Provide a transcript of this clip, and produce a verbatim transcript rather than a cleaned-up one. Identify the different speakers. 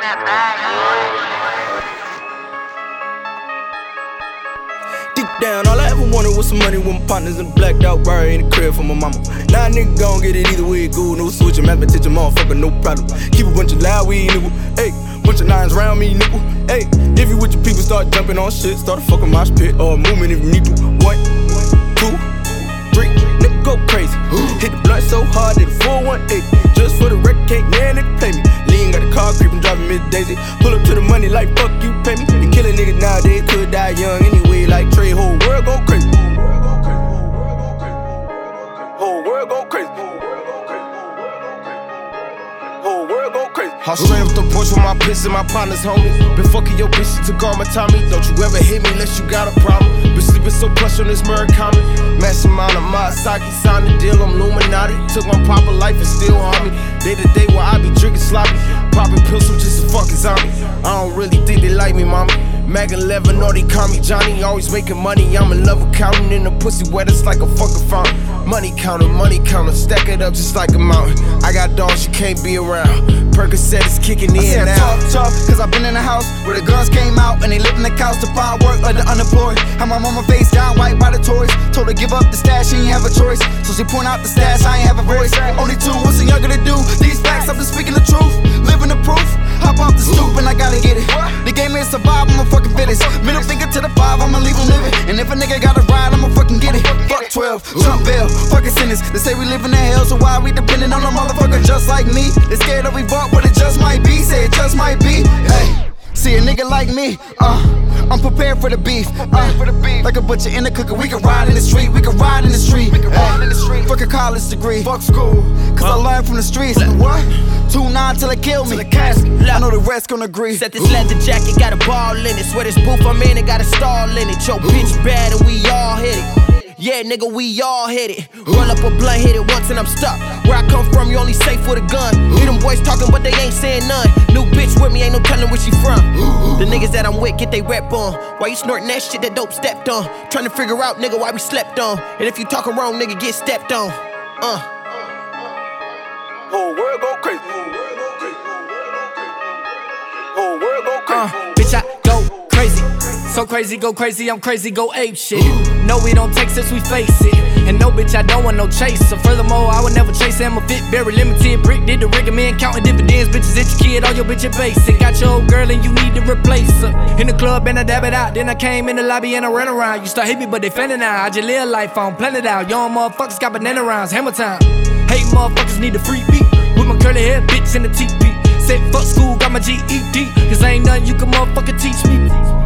Speaker 1: Deep down, all I ever wanted was some money with my partners and a blacked out bar in the crib for my mama. Now a nigga gon' get it either way, good. No switching, mathematician, motherfucker, no problem. Keep a bunch of loud weed, nigga. Ayy, bunch of nines round me, nigga. Ayy, if you with your people, start jumping on shit. Start a fucking mosh pit or a movement if you need to. One, two, three, nigga go crazy. Hit the blunt so hard that the four one eight. Just for the record, can't yeah, nigga play me. Lean got the car creepin', driving Miss Daisy. Pull up to the money like fuck you, pay me. They killin' niggas nowadays, could die young anyway. Like Trey, whole world go crazy. Whole world go crazy. Whole world go crazy.
Speaker 2: I'm straight up the porch with my piss and my partners, homie. Been fucking your bitch, she took all my Tommy. Don't you ever hit me unless you got a problem. Been sleeping so plush on this Murakami. Massive amount of Masaki, signed the deal, I'm Illuminati. Took my proper life and still harm me. Day to day where I be drinking sloppy. Popping pills, I'm just a fucking zombie. I don't really think they like me, mommy. Mag eleven, or they call me Johnny. Always making money, I'm in love with counting. In the pussy wet, it's like a fucking fountain. Money counter, money counter, stack it up just like a mountain. I got dogs you can't be around. Percocet is kicking in
Speaker 3: I said
Speaker 2: now.
Speaker 3: tough, tough, cause I been in the house where the guns came out and they lived in the couch to find work like the unemployed. Had my mama face down white by the toys. Told her give up the stash, she ain't have a choice. So she point out the stash, I ain't have a voice. Only two, what's the younger to do? These facts, I'm just speaking the truth, living the proof. Hop off the stoop and I gotta get it. The game is survive, I'ma fucking fit it. Middle finger to the five, I'ma leave him living. And if a nigga got a ride, I'ma fucking get it. Fuck twelve, Trump bill, fucking sentence. They say we live in the hell, so why we depending on a motherfucker just like me? They scared that we bought what it just might be. Say it just might be. Hey, see a nigga like me, uh, I'm prepared for the beef. Uh, like a butcher in the cooker, we can ride in the street, we can ride in the street. We can ride in the street. Fuck a college degree, fuck school, cause I learned from the streets. What? Two nine till they kill me. I know the rest gon' agree.
Speaker 4: Set this leather jacket, got a ball in it. Swear this booth I'm in, it got a stall in it. Yo, bitch bad and we all hit it. Yeah, nigga, we all hit it. Roll up a blunt, hit it once and I'm stuck. Where I come from, you only safe with a gun. Hear them boys talking, but they ain't saying none. New bitch with me, ain't no telling where she from. The niggas that I'm with get they rep on. Why you snorting that shit that dope stepped on? Trying to figure out, nigga, why we slept on. And if you talking wrong, nigga, get stepped on. Uh.
Speaker 1: Whole world go crazy. Whole world go crazy.
Speaker 5: Uh, bitch, I go crazy. So crazy, go crazy, I'm crazy, go ape shit. No, we don't take since we face it. And no, bitch, I don't want no chaser. Furthermore, I would never chase it. I'm a fit, very limited. Brick did the recommend, counting dividends. Bitches, it's your kid, all your bitches basic. Got your old girl and you need to replace her. In the club and I dab it out. Then I came in the lobby and I ran around. You start hit me, but they fanning out. I just live life on planet out. Young motherfuckers got banana rounds, hammer time. Hate motherfuckers need a free beat. With my curly hair, bitch in the teepee. Said fuck school, got my G E D. Cause ain't nothing you can motherfucker teach me.